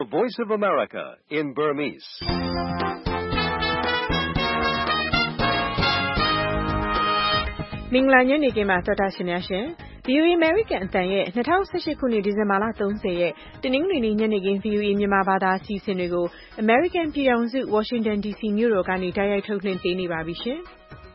The Voice of America in Burmese. ။မင်္ဂလာညနေခင်းပါသောတာရှင်များရှင်။ VOA American အသံရဲ့2018ခုနှစ်ဒီဇင်ဘာလ30ရက်တနင်္ဂနွေနေ့ညနေခင်း VOA မြန်မာဘာသာအစီအစဉ်တွေကို American ပြည်ထောင်စု Washington DC မြို့တော်ကနေတိုက်ရိုက်ထုတ်လွှင့်ပေးနေပါပြီရှင်။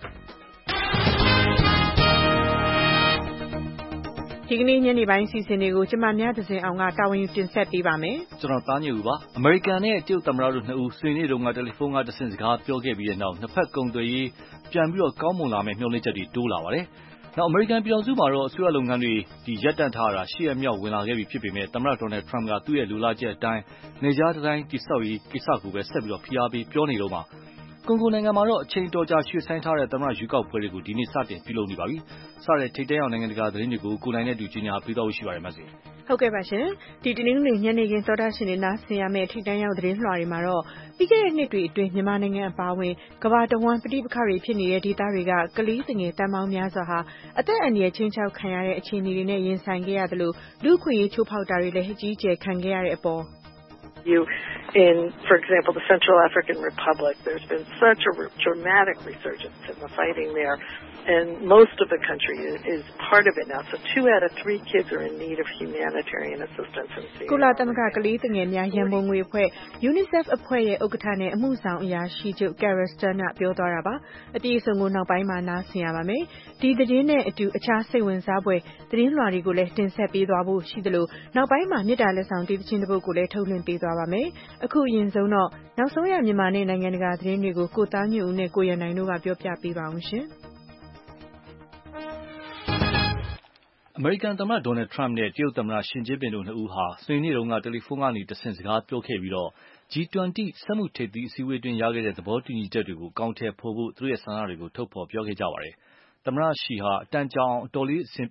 ဒီကနေ့ညနေပိုင်းစီစဉ်တွေကိုကျမမြသဇင်အောင်ကတာဝန်ယူတင်ဆက်ပေးပါမယ်။ကျွန်တော်သားညူပါ။ အမေရိကန်နဲ့တရုတ်သမ္မတတို့နှစ်ဦးဆွေးနွေးတုန်းကတယ်လီဖုန်းကတဆင့်စကားပြောခဲ့ပြီးတဲ့နောက်နှစ်ဖက်ကုန်သွယ်ရေးပြန်ပြီးတော့ကောင်းမွန်လာမယ့်မျှော်လင့်ချက်တွေတိုးလာပါတယ်။နောက်အမေရိကန်ပြည်ထောင်စုမှာတော့အစိုးရလုပ်ငန်းတွေရပ်တန့်ထားတာ၈ရက်မြောက်ဝင်လာခဲ့ပြီဖြစ်ပေမဲ့သမ္မတဒေါ်နယ်ထရမ့်ကသူ့ရဲ့လူလာချက်အတိုင်းနေကြားတိုင်းတိဆောက်ရေးကိစ္စကိုပဲဆက်ပြီးတော့ဖိအားပေးပြောနေတော့မှာကွန်ဂိုနိုင်ငံမှာတော့အချိန်တော်ကြာရွှေ့ဆိုင်းထားတဲ့သမ္မတရွေးကောက်ပွဲတွေကိုဒီနေ့စတင်ပြုလုပ်နေပါပြီ။စတဲ့ထိပ်တန်းအောင်နိုင်ငံတကာသတင်းတွေကိုကိုနိုင်နဲ့တူကြီးညာပေးတော့ရှိပါတယ်မဆီ။ဟုတ်ကဲ့ပါရှင်။ဒီတနင်္ဂနွေညနေခင်းသောတာရှင်တွေနားဆင်ရမယ့်ထိပ်တန်းရောက်သတင်းလွှာတွေမှာတော့ပြီးခဲ့တဲ့နှစ်တွေအတွင်းမြန်မာနိုင်ငံအပါအဝင်ကမ္ဘာတဝန်းပဋိပက္ခတွေဖြစ်နေတဲ့ဒေသတွေကကလေးငယ်တန်းပေါင်းများစွာဟာအသက်အန္တရာယ်ချင်းချောက်ခံရတဲ့အခြေအနေတွေနဲ့ရင်ဆိုင်ခဲ့ရတယ်လို့လူ့အခွင့်အရေးချိုးဖောက်တာတွေလည်းအကြီးအကျယ်ခံခဲ့ရတဲ့အပေါ် For example, the Central African Republic, there's been such a dramatic resurgence in the fighting there, and most of the country is part of it now. So 2 out of 3 kids are in need of humanitarian assistance. ကုလသမဂ္ဂကလေးငယ်များရန်ပုံငွေအဖွဲ့ UNICEF အဖွဲ့ရဲ့ဥက္ကဋ္ဌနဲ့အမှုဆောင်အရာရှိချုပ် Carol Stern ကပြောသွားတာပါ။အပြည့်အစုံကိုနောက်ပိုင်းမှာနားဆင်ရပါမယ်။ဒီသတင်းနဲ့အတူအခြားစိတ်ဝင်စားဖွယ်သတင်းလွှာတွေကိုလည်းတင်ဆက်ပေးသွားဖို့ရှိသလိုနောက်ပိုင်းမှာမြစ်တာလက်ဆောင်တီးသချင်းတစ်ပုဒ်ကိုလည်းထုတ်လွှင့်ပေးသွားပါမယ်။အခုအရင်ဆုံးတော့နောက်ဆုံးရမြန်မာနဲ့နိုင်ငံတကာသတင်းတွေကိုကိုသားညွန့်ဦးနဲ့ကိုရန်နိုင်တို့ကပြောပြပေးပါအောင်ရှင်။အမေရိကန်သမ္မတဒေါ်နယ်ထရမ့်နဲ့တရုတ်သမ္မတရှီကျင်းပင်တို့နှစ်ဦးဟာစနေနေ့တုန်းကတယ်လီဖုန်းကနေတဆင့်စကားပြောခဲ့ပြီးတော့ G20 စက်မှုထိပ်သီးအစည်းအဝေးတွင်ရခဲ့တဲ့သဘောတူညီချက်တွေကိုအကောင်အထည်ဖော်ဖို့သူတို့ရဲ့ဆန္ဒတွေကိုထုတ်ဖော်ပြောခဲ့ကြပါတယ်။သမ္မတရှီဟာအတန်ကြာအောင်အတော်လေးအဆင်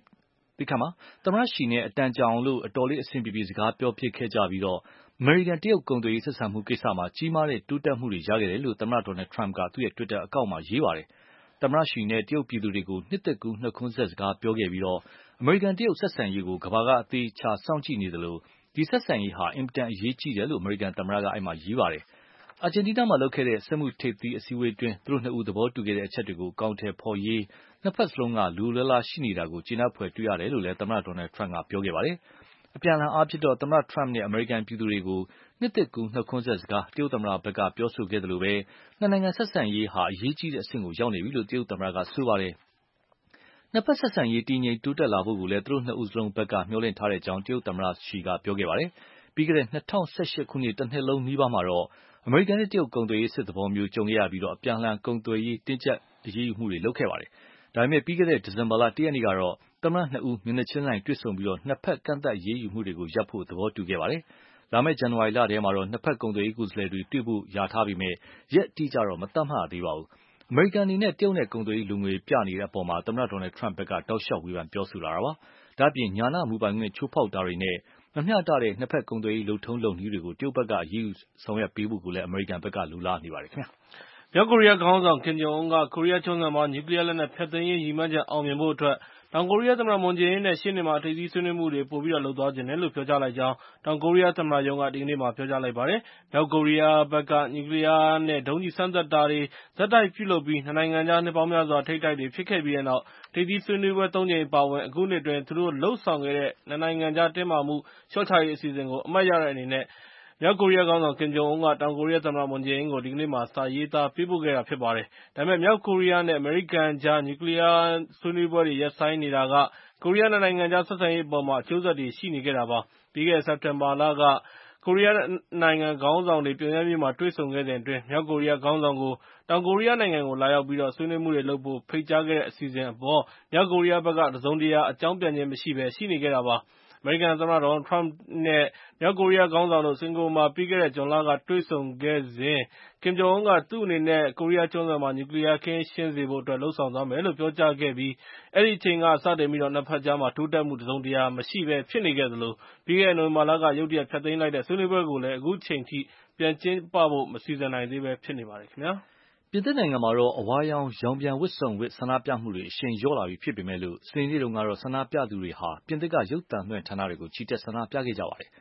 ပြေစကားပြောဖြစ်ခဲ့ကြပြီးတော့အမေရိကန်တရုတ်ကုန်သွယ်ရေးဆက်ဆံမှုကိစ္စမှာကြီးမားတဲ့တိုးတက်မှုတွေရခဲ့တယ်လို့သမ္မတဒေါ်နယ်ထရမ့်ကသူ့ရဲ့ Twitter အကောင့်မှာရေးပါတယ်။သမ္မတရှီနဲ့တရုတ်ပြည်သူတွေကိုနှစ်သက်ကူးနှုတ်ခွန်းဆက်စကားပြောခဲ့ပြီးတော့အမေရိကန်တရုတ်ဆက်ဆံရေးကိုကမ္ဘာကအသေးချာစောင့်ကြည့်နေသလိုဒီဆက်ဆံရေးဟာအင်မတန်အရေးကြီးတယ်လို့အမေရိကန်သမ္မတကရေးပါတယ်။အာဂျင်တီးနားမှာလုပ်ခဲ့တဲ့စက်မှုထိပ်သီးအစည်းအဝေးတွင်သူတို့နှစ်ဦးသဘောတူခဲ့တဲ့အချက်တွေကိုအကောင်အထည်ဖော်ရေးနှစ်ဖက်စလုံးကလူလားလားရှိနေတာကိုကျေနပ်ဖွယ်တွေ့ရတယ်လို့လည်းသမ္မတဒေါ်နယ်ထရမ့်ကပြောခဲ့ပါတယ်။အပြန်အလှန်အားဖြင့်တော့သမ္မတထရမ့်နဲ့အမေရိကန်ပြည်သူတွေကိုနှစ်သက်ကူးနှုတ်ခွန်းဆက်စကားတရုတ်သမ္မတဘက်ကပြောဆိုခဲ့သလိုပဲနှစ်နိုင်ငံဆက်ဆံရေးဟာအရေးကြီးတဲ့အဆင့်ကိုရောက်နေပြီလို့တရုတ်သမ္မတကဆိုပါတယ်။နှစ်ဖက်ဆက်ဆံရေးတည်ငြိမ်တိုးတက်လာဖို့ကိုလည်းသူတို့နှစ်ဦးစလုံးဘက်ကမျှော်လင့်ထားတဲ့အကြောင်းတရုတ်သမ္မတရှီကပြောခဲ့ပါတယ်။ပြီးခဲ့တဲ့2018ခုနှစ်တနှစ်လုံးနီးပါးမှာတော့အမေရိကန်နဲ့တရုတ်ကုန်သွယ်ရေးစစ်သဘောမျိုးကြုံခဲ့ရပြီးတော့အပြန်အလှန်ကုန်သွယ်ရေးတင်းကျပ်အရေးယူမှုတွေလုပ်ခဲ့ပါတယ်။ဒါပေမဲ့ပြီးခဲ့တဲ့ဒီဇင်ဘာလ1ရက်နေ့ကတော့သမ္မတနှစ်ဦးမျက်နှာချင်းဆိုင်တွေ့ဆုံပြီးတော့နှစ်ဖက်ကန့်သက်အရေးယူမှုတွေကိုရပ်ဖို့သဘောတူခဲ့ပါတယ်။လာမယ့်ဇန်နဝါရီလထဲမှာတော့နှစ်ဖက်ကုန်သွယ်ရေးကိုယ်စားလှယ်တွေတွေ့ဖို့ယာထားပေမဲ့ရက်အတိအကျတော့မသတ်မှတ်ရသေးပါဘူး။အမေရိကန်အနေနဲ့တရုတ်နဲ့ကုန်သွယ်ရေးလူငွေပြနေတဲ့အပေါ်မှာသမ္မတဒေါ်နယ်ထရမ့်ဘက်ကတောက်လျှောက်ဝေဖန်ပြောဆိုလာတာပါ။ဒါ့အပြင်ညာဏမူပိုင်ခွင့်ချိုးဖောက်တာတွေနဲ့မမျှတတဲ့နှစ်ဖက်ကုန်သွယ်ရေးလုပ်ထုံးလုပ်နည်းတွေကိုတရုတ်ဘက်ကအရေးယူဆောင်ရွက်ပေးဖို့ကိုလည်းအမေရိကန်ဘက်ကလိုလားနေပါတယ်ခင်ဗျာ။မြောက်ကိုရီးယားခေါင်းဆောင်ကင်ဂျုံအွန်းကကိုရီးယားကျွန်းဆွယ်မှာနျူကလီးယားလက်နက်ဖျက်သိမ်းရေးရည်မှန်းချက်အောင်မြင်ဖို့အတွက်တောင်ကိုရီးယားသမ္မတမွန်ဂျေအင်းနဲ့ရှေ့နှစ်မှာထိပ်သီးဆွေးနွေးမှုတွေပိုပြီးလုပ်သွားချင်တယ်လို့ပြောကြားလိုက်ကြောင်းတောင်ကိုရီးယားသမ္မတရုံးကဒီကနေ့ပြောကြားလိုက်ပါတယ်။မြောက်ကိုရီးယားဘက်ကနျူကလီးယားနဲ့ဒုံးကျည်စမ်းသပ်တာတွေဆက်တိုက်ပြုလုပ်ပြီးနှစ်နိုင်ငံကြားနှစ်ပေါင်းများစွာထိပ်တိုက်တွေဖြစ်ခဲ့ပြီးတဲ့နောက်ထိပ်သီးဆွေးနွေးပွဲ 3 ကြိမ်အပါအဝင်အခုနှစ်အတွင်းသူတို့လုပ်ဆောင်ခဲ့တဲ့နှစ်နိုင်ငံကြားတင်းမာမှုလျှော့ချရေးအစီအစဉ်ကိုအမှတ်ရတဲ့အနေနဲ့မြောက်ကိုရီးယားခေါင်းဆောင်ကင်ဂျုံအွန်းကတောင်ကိုရီးယားသမ္မတမွန်ဂျေအင်းကိုဒီကနေ့စာရေးသားပေးပို့ခဲ့တာဖြစ်ပါတယ်။ဒါပေမဲ့မြောက်ကိုရီးယားနဲ့အမေရိကန်ကြားနျူကလီးယားဆွေးနွေးပွဲတွေရပ်ဆိုင်းနေတာကကိုရီးယားနှစ်နိုင်ငံကြားဆက်ဆံရေးအပေါ်အကျိုးဆက်တွေရှိနေခဲ့တာပါ။ပြီးခဲ့တဲ့စက်တင်ဘာလကကိုရီးယားနိုင်ငံခေါင်းဆောင်တွေပြုံယမ်းမြို့မှာတွေ့ဆုံခဲ့စဉ်အတွင်းမြောက်ကိုရီးယားခေါင်းဆောင်ကိုတောင်ကိုရီးယားနိုင်ငံကိုလာရောက်ပြီးဆွေးနွေးမှုတွေလုပ်ဖို့ဖိတ်ကြားခဲ့တဲ့အစီအစဉ်အပေါ်မြောက်ကိုရီးယားဘက်ကတစုံတရာအကြောင်းပြန်ခြင်းမရှိဘဲရှိနေခဲ့တာပါ။အမေရိကန်သမ္မတဒေါ်နယ်ထရမ့်နဲ့မြောက်ကိုရီးယားခေါင်းဆောင်တို့စင်ကာပူမှာပြီးခဲ့တဲ့ဇွန်လကတွေ့ဆုံခဲ့စဉ်ကင်ဂျုံအွန်းကသူ့အနေနဲ့ကိုရီးယားကျွန်းဆွယ်မှာနျူကလီးယားကင်းရှင်းစေဖို့လုပ်ဆောင်သွားမယ်လို့ပြောကြားခဲ့ပြီးအဲဒီအချိန်ကစတင်ပြီးနှစ်ဖက်ကြားတိုးတက်မှုတစုံတရာမရှိဘဲဖြစ်နေခဲ့သလိုပြီးခဲ့တဲ့နိုဝင်ဘာလကရုတ်တရက်ဖျက်သိမ်းလိုက်တဲ့ဆွေးနွေးပွဲကိုလည်းအခုချိန်ထိပြန်ကျင်းပဖို့မစီစဉ်နိုင်သေးဘဲဖြစ်နေပါတယ်ခင်ဗျာ။ပြင်သစ်နိုင်ငံမှာတော့အဝါရောင်ရောင်ပြန်ဝတ်စုံဝတ်ဆန္ဒပြမှုတွေအရှိန်လျော့လာပြီဖြစ်ပေမဲ့စနေနေ့တုန်းကတော့ဆန္ဒပြသူတွေဟာပြင်သစ်ကရုပ်သံလွှင့်ဌာနတွေကိုချီတက်ဆန္ဒပြခဲ့ကြပါတယ်။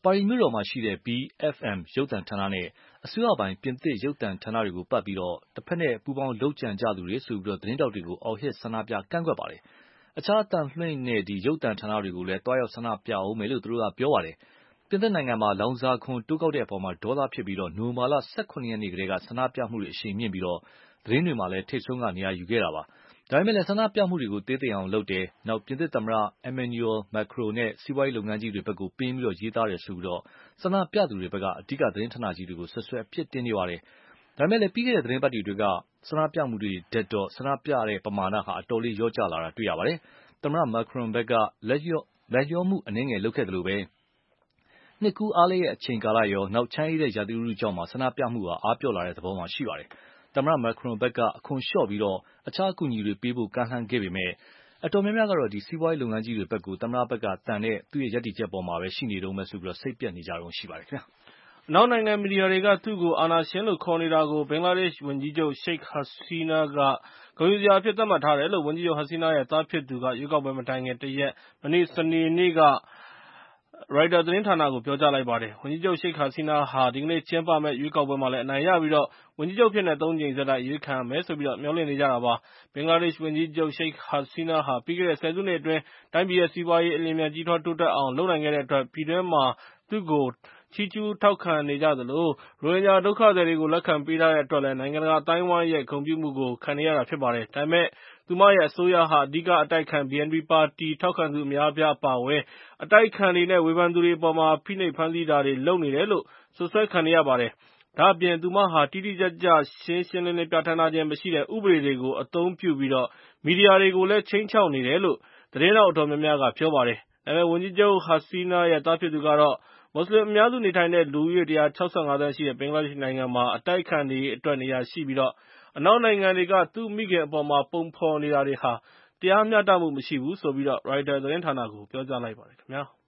ပါရီမြို့တော်မှာရှိတဲ့ BFM ရုပ်သံဌာနနဲ့အစိုးရပိုင်ပြင်သစ်ရုပ်သံဌာနတွေကိုပတ်ပြီးတစ်ဖက်နဲ့ပူးပေါင်းလုပ်ကြံကြသူတွေဆိုပြီးသတင်းတောက်တွေကိုအော်ဟစ်ဆန္ဒပြကန့်ကွက်ပါတယ်။အခြားအသံလွှင့်တဲ့ရုပ်သံဌာနတွေကိုလည်းတွားရောက်ဆန္ဒပြအောင်မယ်လို့သူတို့ကပြောပါတယ်။ပြင်သစ်နိုင်ငံမှာလောင်စာခွန်တိုးကောက်တဲ့အပေါ်ဒေါသဖြစ်ပြီးနိုဝင်ဘာလ 18 ရက်နေ့ကတည်းကဆန္ဒပြမှုတွေအရှိန်မြင့်ပြီးသတင်းတွေမှာလည်းထိပ်ဆုံးကနေရာယူခဲ့တာပါ။ဒါပေမဲ့လည်းဆန္ဒပြမှုတွေကိုသေးသိမ်အောင်လုပ်တယ်။နောက်ပြင်သစ်သမ္မတ Emmanuel Macron နဲ့စီးပွားရေးလုပ်ငန်းကြီးတွေဘက်ကိုပင်းပြီးရေးသားတယ်ဆိုပြီးဆန္ဒပြသူတွေဘက်ကအဓိကသတင်းဌာနကြီးတွေကိုဆွဆွဲအပြစ်တင်နေပါတယ်။ဒါပေမဲ့လည်းပြီးခဲ့တဲ့သတင်းပတ်တွေကဆန္ဒပြမှုတွေတက်တော့ဆန္ဒပြတဲ့ပမာဏဟာအတော်လေးလျော့ကျလာတာတွေ့ရပါတယ်။သမ္မတ Macron ဘက်ကလက်လျောမှုအနည်းငယ်လုပ်ခဲ့သလိုနှစ်ကူးအားလပ်ရက်အချိန်ကာလရောနောက်ချမ်းအေးတဲ့ရာသီဥတုကြောင့်ဆန္ဒပြမှုဟာအားပျော့လာတဲ့သဘောရှိပါတယ်။သမ္မတ Macron ဘက်ကအခွန်လျှော့ပြီးအခြားအကူအညီတွေပေးဖို့ကမ်းလှမ်းခဲ့ပေမဲ့အတော်များများကတော့စီးပွားရေးလုပ်ငန်းကြီးတွေဘက်ကိုသမ္မတဘက်ကတန်တဲ့သူ့ရပ်တည်ချက်ပေါ်မှာပဲရှိနေတုန်းပဲဆိုပြီးစိတ်ပျက်နေကြတုန်းရှိပါတယ်ခင်ဗျာ။အနောက်နိုင်ငံမီဒီယာတွေကသူ့ကိုအာဏာရှင်လို့ခေါ်နေတာကိုဘင်္ဂလားဒေ့ရှ်ဝန်ကြီးချုပ် Sheikh Hasina ကဂုဏ်ယူစရာအဖြစ်သတ်မှတ်ထားတယ်လို့ဝန်ကြီးချုပ် Hasina ရဲ့သားဖြစ်သူကရွေးကောက်ပွဲမတိုင်ခင်တစ်ရက်စနေနေ့က ရိုက်တာသတင်းဌာနကိုပြောကြားလိုက်ပါတယ်။ ဝန်ကြီးချုပ် Sheikh Hasina ဟာဒီကနေ့ကျင်းပမယ့်ရွေးကောက်ပွဲမှာလည်းအနိုင်ရပြီးဝန်ကြီးချုပ်အဖြစ်နဲ့ 3 ကြိမ်ဆက်တိုက်အရွေးခံရမယ်လို့မျှော်လင့်နေကြတာပါ။ ဘင်္ဂလားဒေ့ရှ်ဝန်ကြီးချုပ် Sheikh Hasina ဟာပြီးခဲ့တဲ့ဆယ်စုနှစ်အတွင်းတိုင်းပြည်ရဲ့စီးပွားရေးအလျင်အမြန်ကြီးထွားတိုးတက်အောင်လုပ်နိုင်ခဲ့တဲ့အတွက်ပြည်တွင်းမှာသူ့ကိုချီးကျူးထောက်ခံနေကြသလိုရိုဟင်ဂျာဒုက္ခသည်တွေကိုလက်ခံပေးထားတဲ့အတွက်လည်းနိုင်ငံတကာအသိုင်းအဝိုင်းရဲ့ဂုဏ်ပြုမှုကိုခံနေရတာဖြစ်ပါတယ်။ ဒါပေမဲ့သူမရဲ့အစိုးရဟာအဓိကအတိုက်အခံ BNP ပါတီထောက်ခံသူအများအပြားအပါအဝင်အတိုက်အခံတွေနဲ့ဝေဖန်သူတွေအပေါ် ဖိနှိပ်ဖမ်းဆီးတာတွေလုပ်နေတယ်လို့စွပ်စွဲခံနေရပါတယ်။ ဒါ့အပြင်သူမဟာတိတိကျကျရှင်းရှင်းလင်းလင်းပြဌာန်းထားခြင်းမရှိတဲ့ဥပဒေတွေကိုအသုံးပြုပြီးမီဒီယာတွေကိုလည်းခြိမ်းခြောက်နေတယ်လို့သတင်းထောက်အတော်များများကပြောပါတယ်။ ဒါပေမဲ့ဝန်ကြီးချုပ် Hasina ရဲ့သားဖြစ်သူကတော့မွတ်စလင်အများစုနေထိုင်တဲ့လူဦးရေ 165 သန်းရှိတဲ့ဘင်္ဂလားဒေ့ရှ်နိုင်ငံမှာအတိုက်အခံတွေအတွက်နေရာရှိပြီးအနောက်နိုင်ငံတွေကသူ့မိခင်အပေါ်ပုံဖော်နေတာတွေဟာတရားမျှတမှုမရှိဘူးလို့ရိုက်တာသတင်းဌာနကိုပြောကြားလိုက်ပါတယ်ခင်ဗျာ။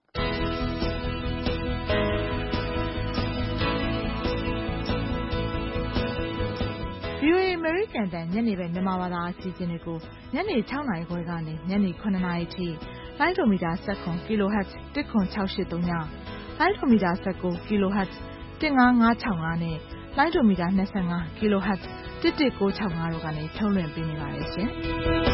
VOA အမေရိကန်တန်ညနေပဲမြန်မာဘာသာအစီအစဉ်တွေကိုညနေ 6 နာရီခွဲကနေညနေ 9 နာရီထိလိုင်းဒိုမီတာ 17 kHz 10683ညလိုင်းဒိုမီတာ 19 kHz 15565နဲ့လိုင်းဒိုမီတာ 25 kHz 11965တို့ကနေထုတ်လွှင့်ပေးနေပါတယ်ရှင်။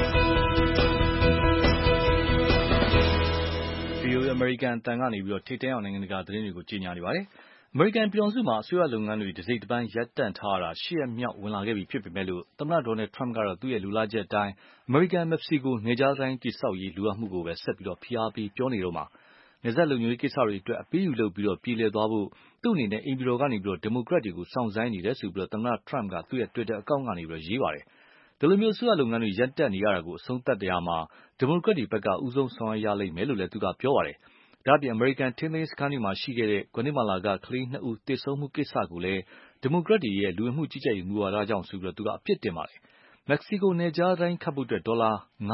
VOA အမေရိကန်အသံကနေထိပ်တန်းအောင်နိုင်ငံတကာသတင်းတွေကိုကြီးညာနေပါတယ်။ အမေရိကန်ပြည်ထောင်စုမှာအစိုးရလုပ်ငန်းတွေတစိတ်တပိုင်းရပ်တန့်ထားရတာ8 ရက်မြောက်ဝင်လာခဲ့ပြီဖြစ်ပေမဲ့သမ္မတ Donald Trump ကတော့သူ့လိုလားချက်အတိုင်းအမေရိကန်-မက္ကဆီကိုနယ်ခြားတံတိုင်းတည်ဆောက်ရေးလိုအပ်မှုကိုပဲဆက်ပြီးဖိအားပေးပြောနေတုန်းပါ။ နယ်စပ်လုံခြုံရေးကိစ္စတွေအတွက်အပေးအယူလုပ်ပြီးပြေလည်သွားဖို့သူ့အနေနဲ့အိမ်ဖြူတော်ကနေဒီမိုကရက်တွေကိုစောင့်ဆိုင်းနေတယ်လို့သမ္မတ Trump ကသူ့Twitter အကောင့်ကနေရေးပါတယ်။ ဒီလိုအစိုးရလုပ်ငန်းတွေရပ်တန့်နေရတာကိုအဆုံးသတ်ရာမှာဒီမိုကရက်တွေဘက်ကဦးဆုံးဆောင်ရွက်ရလိမ့်မယ်လို့လည်းသူကပြောပါတယ်။ ဒါ့အပြင်အမေရိကန်ထိန်းသိမ်းရေးစခန်းတွေမှာရှိခဲ့တဲ့ဂွါတီမာလာကကလေး 2 ဦးသေဆုံးမှုကိစ္စကိုလည်းဒီမိုကရက်တွေရဲ့လူဝင်မှုကြီးကြပ်ရေးမူဝါဒကြောင့်ဆိုပြီးသူကအပြစ်တင်ပါတယ်။ မက္ကဆီကိုနယ်ခြားတံတိုင်းခတ်ဖို့ဒေါ်လာ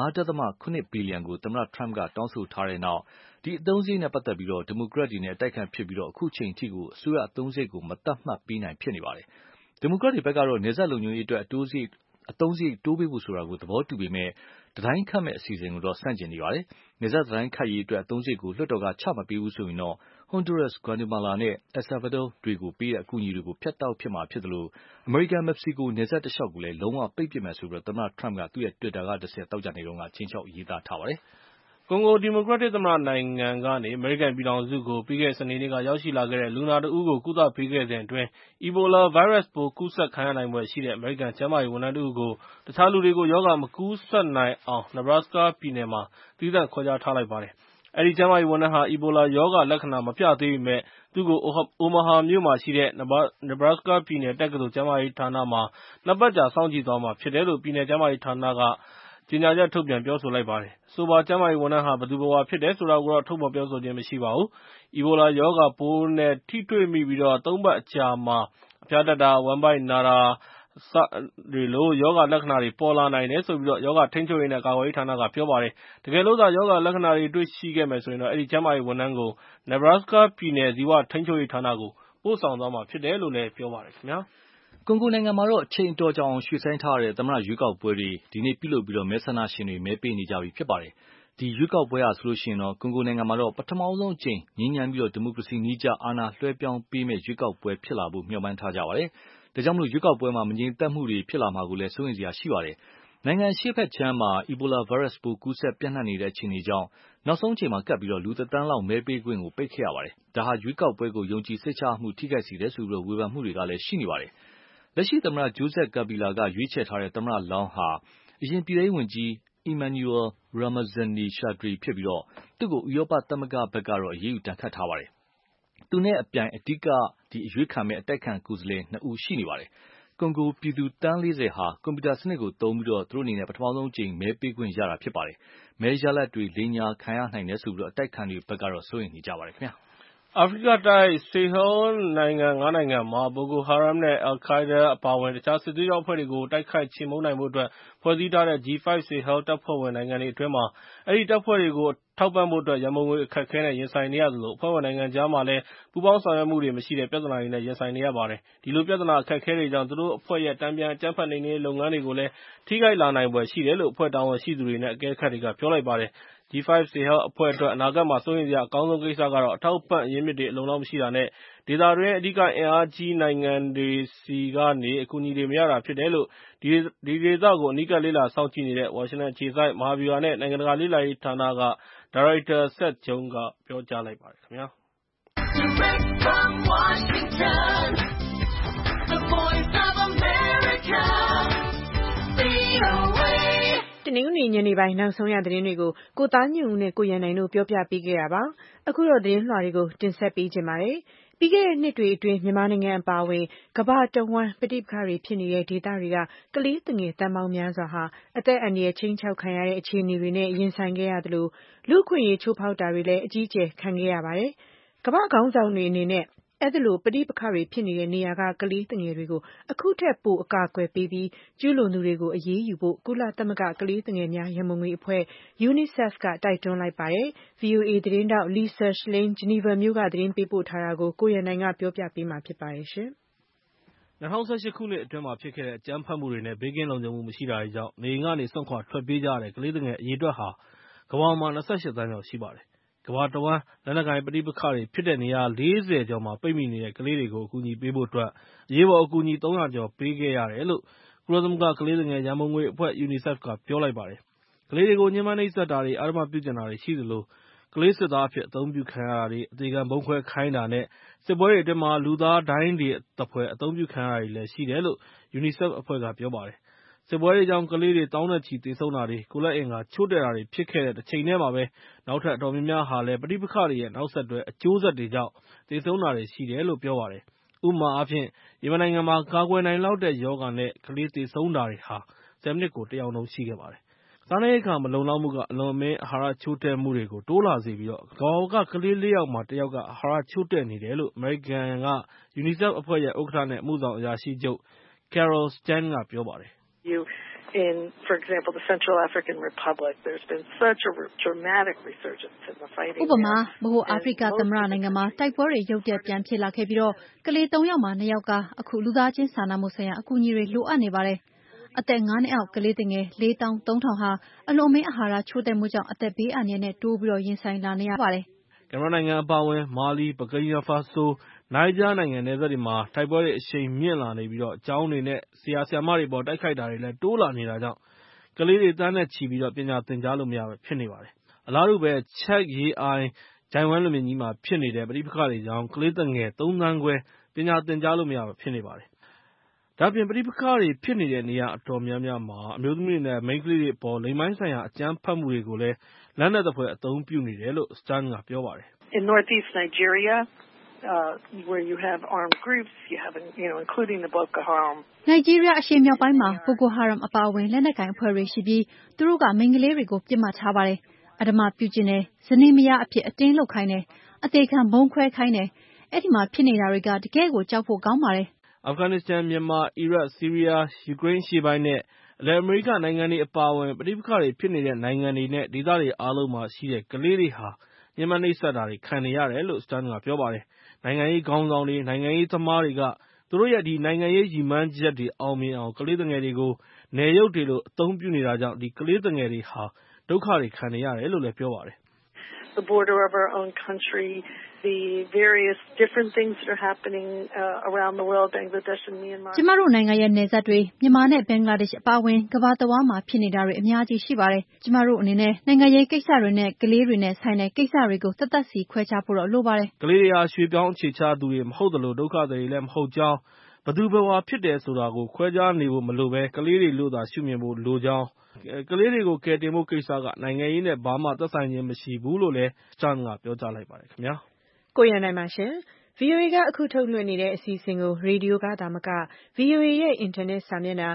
5.7 ဘီလီယံကိုသမ္မတ Trump ကတောင်းဆိုထားတဲ့နောက်ဒီအသုံးစရိတ်နဲ့ပတ်သက်ပြီးဒီမိုကရက်တွေနဲ့အတိုက်အခံဖြစ်ပြီးအခုချိန်ထိအစိုးရအသုံးစရိတ်ကိုမသတ်မှတ်ပေးနိုင်ဖြစ်နေပါတယ်။ ဒီမိုကရက်တွေဘက်ကတော့နယ်စပ်လုံခြုံရေးအတွက်အသုံးစရိတ်တိုးပေးဖို့ဆိုတာကိုသဘောတူပေမဲ့တံတိုင်းခတ်မယ့်အစီအစဉ်ကိုဆန့်ကျင်နေပါတယ်။ နယ်စပ်တံတိုင်းခတ်ရေးအတွက်အသုံးစရိတ်ကိုလွှတ်တော်ကချမပေးဘူးဆိုရင်Honduras, Guatemala နဲ့ El Salvador တွေကိုပေးတဲ့အကူအညီတွေကိုဖြတ်တောက်ပစ်မှာဖြစ်သလိုအမေရိကန်-မက္ကဆီကိုနယ်စပ်တလျှောက်ကိုလည်းလုံးဝပိတ်ပစ်မယ်လို့သမ္မတ Trump ကသူ့Twitter ကတဆင့်သောကြာနေ့ကခြိမ်းခြောက်ရေးသားထားပါတယ်။ကွန်ဂိုဒီမိုကရက်တစ်သမ္မတနိုင်ငံကနေအမေရိကန်ပြည်ထောင်စုကိုပြီးခဲ့တဲ့စနေနေ့ကရောက်ရှိလာခဲ့တဲ့လူနာတဦးကိုကုသပေးခဲ့စဉ်အတွင်း Ebola ဗိုင်းရပ်စ်ပိုးကူးစက်ခံရနိုင်ဖွယ်ရှိတဲ့အမေရိကန်ကျန်းမာရေးဝန်ထမ်းတဦးကိုတခြားလူတွေကိုရောဂါမကူးစက်နိုင်အောင် Nebraska ပြည်နယ်မှာသီးသန့်ခွဲခြားထားလိုက်ပါတယ်။ အဲဒီကျန်းမာရေးဝန်ထမ်းဟာ Ebola ရောဂါလက္ခဏာမပြသေးပေမဲ့သူ့ကို Omaha မြို့မှာရှိတဲ့ Nebraska ပြည်နယ်တက္ကသိုလ်ကျန်းမာရေးဌာနမှာ 2 ပတ်ကြာစောင့်ကြည့်သွားမှာဖြစ်တယ်လို့ ပြည်နယ်ကျန်းမာရေးဌာနကကြေညာချက်ထုတ်ပြန်ပြောဆိုလိုက်ပါတယ်။ အဆိုပါကျန်းမာရေးဝန်ထမ်းဟာ ဘယ်သူဘယ်ဝါဖြစ်တယ်ဆိုတာကိုတော့ထုတ်ဖော်ပြောဆိုခြင်းမရှိပါဘူး။ Ebola ရောဂါပိုးနဲ့ထိတွေ့မိပြီး 3 ပတ်အကြာမှာ အဖျားတက်တာ၊ ဝမ်းဗိုက်နာတာလိုရောဂါလက္ခဏာတွေပေါ်လာနိုင်တယ်လို့ရောဂါထိန်းချုပ်ရေးနဲ့ကာကွယ်ရေးဌာနကပြောပါတယ်။ တကယ်လို့သာရောဂါလက္ခဏာတွေတွေ့ရှိခဲ့မယ်ဆိုရင်အဲဒီကျန်းမာရေးဝန်ထမ်းကို Nebraska ပြည်နယ်ဇီဝထိန်းချုပ်ရေးဌာနကိုပို့ဆောင်သွားမှာဖြစ်တယ်လို့လည်းပြောပါတယ်။ကွန်ဂိုနိုင်ငံမှာအချိန်အတော်ကြာအောင်ရွှေ့ဆိုင်းထားရတဲ့သမ္မတရွေးကောက်ပွဲတွေဒီနေ့ပြုလုပ်ပြီးမဲဆန္ဒရှင်တွေမဲပေးနေကြပြီဖြစ်ပါတယ်။ဒီရွေးကောက်ပွဲဟာဆိုလို့ရှိရင်တော့ကွန်ဂိုနိုင်ငံမှာတော့ပထမဆုံးအကြိမ်ငြိမ်းချမ်းပြီးတော့ဒီမိုကရေစီနည်းကျအာဏာလွှဲပြောင်းပေးမဲ့ရွေးကောက်ပွဲဖြစ်လာဖို့မျှော်မှန်းထားကြပါတယ်။ဒါကြောင့်မလို့ရွေးကောက်ပွဲမှာမငြိမ်သက်မှုတွေဖြစ်လာမှာကိုလည်းစိုးရိမ်စရာရှိပါတယ်။နိုင်ငံရှေ့ဘက်ခြမ်းမှာအီဘိုလာဗိုင်းရပ်စ်ပိုးကူးစက်ပြန့်နှံ့နေတဲ့အခြေအနေကြောင့်နောက်ဆုံးအချိန်မှာကပ်ပြီးတော့လူ1 သန်းလောက်မဲပေးခွင့်ကိုပိတ်ခဲ့ရပါတယ်။ဒါဟာရွေးကောက်ပွဲကိုယုံကြည်စိတ်ချမှုထိခိုက်စေတယ်ဆိုပြီးတော့ဝေဖန်မှုတွေကလည်းရှိနေပါတယ်။လက်ရှိသမ္မတဂျိုးဆက်ကာဘီလာကရွေးချယ်ထားတဲ့သမ္မတလောင်းဟာအရင်ပြည်ထောင်ဝန်ကြီးEmmanuel Ramazani Shadri ဖြစ်ပြီးတော့သူ့ကိုဥရောပသမဂ္ဂဘက်ကတော့အရေးယူဒဏ်ခတ်ထားပါတယ်။သူနဲ့အပြိုင်အဓိကအရွေးခံမဲ့အတိုက်ခံကိုယ်စားလှယ်2 ဦးရှိနေပါတယ်။ကွန်ဂိုပြည်သူတန်း40ဟာကွန်ပျူတာစနစ်ကိုသုံးပြီးတော့သူတို့အနေနဲ့ပထမဆုံးအကြိမ်မဲပေးခွင့်ရတာဖြစ်ပါတယ်။မဲရလဒ်တွေလိမ်ညာခံရနိုင်တယ်ဆိုပြီးတော့အတိုက်ခံတွေဘက်ကတော့စိုးရိမ်နေကြပါတယ်ခင်ဗျာ။အာဖရိကတိုက်ဆေဟောနိုင်ငံ 5 နိုင်ငံမှာ Boko Haram နဲ့ Al-Qaeda အပါအဝင်တခြားစစ်သွေးကြွအဖွဲ့တွေကိုတိုက်ခိုက်ချေမှုန်းနိုင်ဖို့အတွက်ဖွဲ့စည်းထားတဲ့ G5 Sahel တပ်ဖွဲ့ဝင်နိုင်ငံတွေအတွင်းမှာအဲဒီတပ်ဖွဲ့တွေကိုထောက်ပံ့ဖို့အတွက်ရန်ပုံငွေအခက်အခဲနဲ့ရင်ဆိုင်နေရသလိုအဖွဲ့ဝင်နိုင်ငံကြားမှာလည်းပူးပေါင်းဆောင်ရွက်မှုတွေမရှိတဲ့ပြဿနာတွေနဲ့ရင်ဆိုင်နေရပါတယ်။ဒီလိုပြဿနာအခက်အခဲတွေကြောင့်သူတို့အဖွဲ့ရဲ့တန်ပြန်အကြမ်းဖက်နှိမ်နင်းရေးလုပ်ငန်းတွေကိုလည်းထိခိုက်လာနိုင်ဖွယ်ရှိတယ်လို့အဖွဲ့တာဝန်ရှိသူတွေနဲ့အကဲခတ်တွေကပြောလိုက်ပါတယ်။ G5 Sahel အဖွဲ့အတွက်အနာဂတ်မှာစိုးရိမ်စရာအကောင်းဆုံးကိစ္စကတော့အထောက်အပံ့အရင်းအမြစ်တွေအလုံအလောက်မရှိတာနဲ့ဒေသတွင်းအဓိကအင်အားကြီးနိုင်ငံတွေဆီကနေအကူအညီတွေမရတာဖြစ်တယ်လို့ဒီဒေသကိုအနီးကပ်လေ့လာစောင့်ကြည့်နေတဲ့ဝါရှင်တန်အခြေစိုက်မဟာဗျူဟာနဲ့နိုင်ငံတကာလေ့လာရေးဌာနကဒါရိုက်တာ Seth Jones ကပြောကြားလိုက်ပါတယ်ခင်ဗျာ။ Direct from Washington, the voice of America, VOA တနင်္ဂနွေညနေပိုင်းနောက်ဆုံးရသတင်းတွေကိုကိုသားညွန့်ဦးနဲ့ကိုရန်နိုင်တို့ပြောပြပေးခဲ့တာပါ။အခုတော့သတင်းလွှာတွေကိုတင်ဆက်ပေးကြပါမယ်။ပြီးခဲ့တဲ့နှစ်တွေအတွင်းမြန်မာနိုင်ငံအပါအဝင်ကမ္ဘာတဝန်းပဋိပက္ခတွေဖြစ်နေတဲ့ဒေသတွေကကလေးသူငယ်တန်းပေါင်းများစွာဟာအသက်အန္တရာယ်ခြိမ်းခြောက်ခံရတဲ့အခြေအနေတွေနဲ့ရင်ဆိုင်ခဲ့ရသလိုလူ့အခွင့်အရေးချိုးဖောက်တာတွေလည်းအကြီးအကျယ်ခံခဲ့ရပါတယ်။ကမ္ဘာခေါင်းဆောင်တွေအနေနဲ့အဲ့ဒီလိုပဋိပက္ခတွေဖြစ်နေတဲ့နေရာကကလေးသူငယ်တွေကိုအခုထက်ပိုအကာအကွယ်ပေးပြီးကျူးလွန်သူတွေကိုအရေးယူဖို့ကုလသမဂ္ဂကလေးသူငယ်များရန်ပုံငွေအဖွဲ့ UNICEF ကတိုက်တွန်းလိုက်ပါတယ်။ VOA သတင်းထောက် Lisa Schlein ဂျနီဗာမြို့ကသတင်းပေးပို့ထားတာကိုကိုရန်နိုင်ကပြောပြပေးမှာဖြစ်ပါတယ်။ 2018 ခုနှစ်အတွင်းဖြစ်ခဲ့တဲ့အကြမ်းဖက်မှုတွေနဲ့ဘေးကင်းလုံခြုံမှုမရှိတာတွေကြောင့်နေအိမ်ကနေစွန့်ခွာထွက်ပြေးကြရတဲ့ကလေးသူငယ်အရေအတွက်ဟာကမ္ဘာမှာ 28 သန်းကျော်ရှိပါတယ်။ကမ္ဘာတဝန်းလက်နက်ကိုင်ပဋိပက္ခတွေဖြစ်တဲ့နေရာ 40 ကျော်မှာပိတ်မိနေတဲ့ကလေးတွေကိုအကူအညီပေးဖို့အတွက်အရေးပေါ်အကူအညီ 300 ကျော်ပေးခဲ့ရတယ်လို့ကုလသမဂ္ဂကလေးသူငယ်ရန်ပုံငွေအဖွဲ့ UNICEF ကပြောလိုက်ပါတယ်။ကလေးတွေကိုညှဉ်းပန်းနှိပ်စက်တာတွေအဓမ္မပြုကျင့်တာတွေရှိသလိုကလေးစစ်သားအဖြစ်အသုံးပြုခံရတာတွေအသေခံဗုံးခွဲခိုင်းတာနဲ့စစ်ပွဲတွေအတွင်းမှာလူသားဒိုင်းတွေသဖွယ်အသုံးပြုခံရတာတွေလည်းရှိတယ်လို့ UNICEF အဖွဲ့ကပြောပါတယ်။စစ်ပွဲတွေကြောင့်ကလေးတွေသောင်းနဲ့ချီသေဆုံးတာတွေကိုယ်လက်အင်္ဂါချို့တဲ့တာတွေဖြစ်ခဲ့တဲ့တချိန်တည်းမှာပဲနောက်ထပ်အတော်များများဟာလည်းပဋိပက္ခတွေရဲ့နောက်ဆက်တွဲအကျိုးဆက်တွေကြောင့်သေဆုံးတာတွေရှိတယ်လို့ပြောပါတယ်။ဥပမာအားဖြင့်ယီမင်နိုင်ငံမှာကာကွယ်နိုင်လောက်တဲ့ရောဂါနဲ့ကလေးသေဆုံးတာတွေဟာ 10 မိနစ်ကို 1 ယောက်နှုန်းရှိခဲ့ပါတယ်။စားနပ်ရိက္ခာမလုံလောက်မှုကအလွန်အမင်းအာဟာရချို့တဲ့မှုတွေကိုတိုးလာစေပြီးကမ္ဘာပေါ်ကကလေး 4 ယောက်မှာ 1 ယောက်ကအာဟာရချို့တဲ့နေတယ်လို့အမေရိကန်က UNICEF အဖွဲ့ရဲ့ဥက္ကဋ္ဌနဲ့အမှုဆောင်အရာရှိချုပ် Carol Stan ကပြောပါတယ် For example, the Central African Republic, there's been such a dramatic resurgence in the fighting. ဥပမာဗဟိုအာဖရိကသမ္မတနိုင်ငံမှာတိုက်ပွဲတွေရုတ်တရက်ပြန်ဖြစ်လာခဲ့ပြီးကလေး 3 ယောက်မှာ 2 ယောက်ကအခုလူသားချင်းစာနာမှုဆိုင်ရာအကူအညီတွေလိုအပ်နေပါတယ်။အသက် 5 နှစ်အောက်ကလေးသူငယ် 43000 ဟာအလွန်အမင်းအာဟာရချို့တဲ့မှုကြောင့်အသက်ဘေးအန္တရာယ်နဲ့တိုးပြီးရင်ဆိုင်လာနေရပါတယ်။ကင်မရွန်နိုင်ငံအပါအဝင်မာလီ၊ဘူကီနာဖာဆို၊နိုင်ဂျာနိုင်ငံနယ်စပ်တွေမှာတိုက်ပွဲတွေအရှိန်မြင့်လာနေပြီးကျောင်းတွေနဲ့ဆရာဆရာမတွေအပေါ်တိုက်ခိုက်တာတွေလည်းတိုးလာနေတာကြောင့်ကလေးတွေသန်းနဲ့ချီပြီးပညာသင်ကြားလို့မရဘဲဖြစ်နေပါတယ်။အလားတူပဲချက်ရေအိုင်ချိုင့်ဝှမ်းလွင်ပြင်ကြီးမှာဖြစ်နေတဲ့ပဋိပက္ခတွေကြောင့်ကလေးသူငယ် 3 သန်းခွဲပညာသင်ကြားလို့မရဘဲဖြစ်နေပါတယ်။ဒါ့အပြင်ပဋိပက္ခတွေဖြစ်နေတဲ့နေရာအတော်များများမှာအမျိုးသမီးတွေနဲ့မိန်းကလေးတွေအပေါ်လိင်ပိုင်းဆိုင်ရာအကြမ်းဖက်မှုတွေကိုလည်းလက်နက်သဖွယ်အသုံးပြုနေတယ်လို့ Stan ကပြောပါတယ်။ In northeast Nigeria, where you have armed groups, you have, including the Boko Haram. နိုင်ဂျီးရီးယားအရှေ့မြောက်ပိုင်းမှာ Boko Haram အပါအဝင်လက်နက်ကိုင်အဖွဲ့တွေရှိပြီးသူတို့ကမိန်းကလေးတွေကိုပစ်မှတ်ထားပါတယ်။အဓမ္မပြုကျင့်တယ်၊ဇနီးမယားအဖြစ်အတင်းလုပ်ခိုင်းတယ်၊အသေခံဗုံးခွဲခိုင်းတယ်။အဲဒီမှာဖြစ်နေတာတွေကတကယ့်ကိုကြောက်ဖို့ကောင်းပါတယ်။အာဖဂန်နစ္စတန်၊မြန်မာ၊အီရတ်၊ဆီးရီးယား၊ယူကရိန်းအရှေ့ပိုင်းနဲ့အလယ်အမေရိကနိုင်ငံတွေအပါအဝင်ပဋိပက္ခတွေဖြစ်နေတဲ့နိုင်ငံတွေနဲ့ဒေသတွေအားလုံးမှာရှိတဲ့ကလေးတွေဟာညှဉ်းပန်းနှိပ်စက်တာတွေခံနေရတယ်လို့ Stan ကပြောပါတယ်။နိုင်ငံရေးခေါင်းဆောင်တွေနိုင်ငံရေးသမားတွေကသူတို့ရဲ့နိုင်ငံရေးရည်မှန်းချက်တွေအောင်မြင်အောင်ကလေးသူငယ်တွေကိုနယ်ရုပ်တွေလိုအသုံးပြုနေတာကြောင့်ကလေးသူငယ်တွေဟာဒုက္ခတွေခံနေရတယ်လို့လည်းပြောပါတယ်။ The border of our own country, the various different things that are happening around the world, Bangladesh and Myanmar. ကျမတို့နိုင်ငံရဲ့နယ်စပ်တွေမြန်မာနဲ့ဘင်္ဂလားဒေ့ရှ်အပါအဝင်ကမ္ဘာတစ်ဝန်းမှာဖြစ်နေတာတွေအများကြီးရှိပါတယ်။ကျမတို့အနေနဲ့နိုင်ငံရေးကိစ္စတွေနဲ့ကလေးတွေနဲ့ဆိုင်တဲ့ကိစ္စတွေကိုသက်သက်စီခွဲခြားဖို့တော့လိုပါတယ်။ကလေးတွေဟာရွှေ့ပြောင်းအခြေချသူတွေမဟုတ်သလိုဒုက္ခသည်တွေလည်းမဟုတ်ကြောင်းဘသူဘဝဖြစ်တယ်ဆိုတာကိုခွဲခြားနေဖို့မလိုပဲကလေးတွေလို့သာရှုမြင်ဖို့လိုကြောင်းကလေးတွေကိုကယ်တင်ဖို့ကိစ္စကနိုင်ငံရေးနဲ့ဘာမှသက်ဆိုင်ခြင်းမရှိဘူးလို့လည်း Stern ကပြောကြားလိုက်ပါတယ်ခင်ဗျာ။ကိုရန်နိုင်ပါရှင်။ VOA ကအခုထုတ်လွှင့်နေတဲ့အစီအစဉ်ကိုရေဒီယိုကသာမက VOA ရဲ့အင်တာနက်စာမျက်နှာ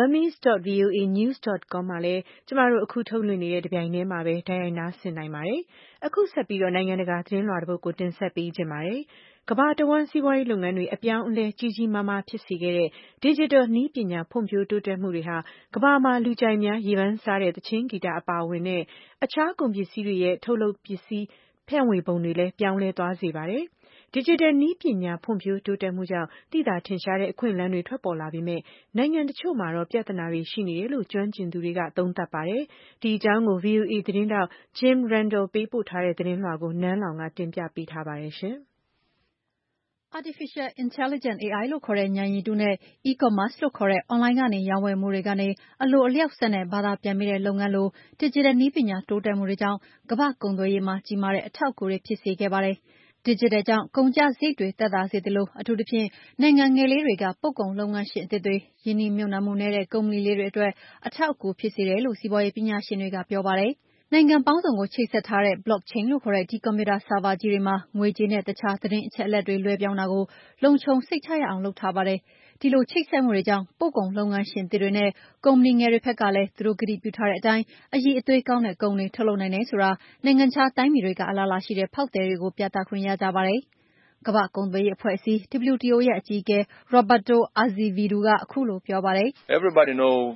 burmese.voanews.com မှာလည်းကျမတို့အခုထုတ်လွှင့်နေတဲ့တပြိုင်တည်းမှာပဲတိုက်ရိုက်နားဆင်နိုင်ပါတယ်။အခုဆက်ပြီးတော့နိုင်ငံတကာသတင်းလွှာတစ်ပုဒ်ကိုတင်ဆက်ပေးခြင်းပါတယ်။ကမ္ဘာတဝန်းစီးပွားရေးလုပ်ငန်းတွေအပြောင်းအလဲကြီးကြီးမားမားဖြစ်စေခဲ့တဲ့ Digital နည်းပညာဖွံ့ဖြိုးတိုးတက်မှုတွေဟာကမ္ဘာမှာလူကြိုက်များရေပန်းစားတဲ့သီချင်းဂီတအပါအဝင်နဲ့အခြားကုန်ပစ္စည်းတွေရဲ့ထုတ်လုပ်ပစ္စည်းဖြန့်ဝေပုံတွေလည်းပြောင်းလဲသွားစေပါတယ်။ Digital နည်းပညာဖွံ့ဖြိုးတိုးတက်မှုကြောင့်သိသာထင်ရှားတဲ့အခွင့်အလမ်းတွေထွက်ပေါ်လာပေမဲ့နိုင်ငံတချို့မှာတော့ပြဿနာတွေရှိနေတယ်လို့ကျွမ်းကျင်သူတွေကသုံးသပ်ပါတယ်။ဒီအကြောင်းကို VOA သတင်းထောက် Jim Randall ပေးပို့ထားတဲ့သတင်းလွှာကိုနန်းလောင်ကတင်ပြပေးထားပါတယ်ရှင်။ Artificial Intelligence AI လို့ခေါ်တဲ့ဉာဏ်ရည်တုနဲ့ E-commerce လို့ခေါ်တဲ့အွန်လိုင်းကနေရောင်းဝယ်မှုတွေကနေအလိုအလျောက်စက်နဲ့ဘာသာပြန်ပေးတဲ့လုပ်ငန်းလို Digital နည်းပညာတိုးတက်မှုတွေကြောင့်ကမ္ဘာ့ကုန်သွယ်ရေးမှာကြီးမားတဲ့အထောက်အကူတွေဖြစ်စေခဲ့ပါတယ်။ Digital ကြောင့်ကုန်ကျစရိတ်တွေသက်သာစေသလိုအထူးသဖြင့်နိုင်ငံငယ်လေးတွေကပို့ကုန်လုပ်ငန်းရှင်အသစ်တွေရင်းနှီးမြှုပ်နှံမှုနည်းတဲ့ကုမ္ပဏီလေးတွေအတွက်အထောက်အကူဖြစ်စေတယ်လို့စီးပွားရေးပညာရှင်တွေကပြောပါတယ်။နိုင်ငံပေါင်းစုံကိုချိတ်ဆက်ထားတဲ့ Blockchain လို့ခေါ်တဲ့ဒီကွန်ပျူတာဆာဗာကြီးတွေမှာငွေကြေးနဲ့တခြားသတင်းအချက်အလက်တွေလွှဲပြောင်းတာကိုလုံခြုံစိတ်ချရအောင်လုပ်ထားပါတယ်။ဒီလိုချိတ်ဆက်မှုတွေကြောင့်ပို့ကုန်လုပ်ငန်းရှင်သစ်တွေနဲ့ကုမ္ပဏီငယ်တွေဘက်ကလည်းသူတို့ကတိပြုထားတဲ့အတိုင်းအရည်အသွေးကောင်းတဲ့ကုန်တွေထုတ်လုပ်နိုင်တယ်ဆိုတာနိုင်ငံခြားတိုင်းပြည်တွေကအလားအလာရှိတဲ့ဖောက်သည်တွေကိုပြသခွင့်ရကြပါတယ်။ကမ္ဘာ့ကုန်သွယ်ရေးအဖွဲ့အစည်း WTO ရဲ့အကြီးအကဲ Roberto Azevedo ကအခုလိုပြောပါတယ်။ Everybody knows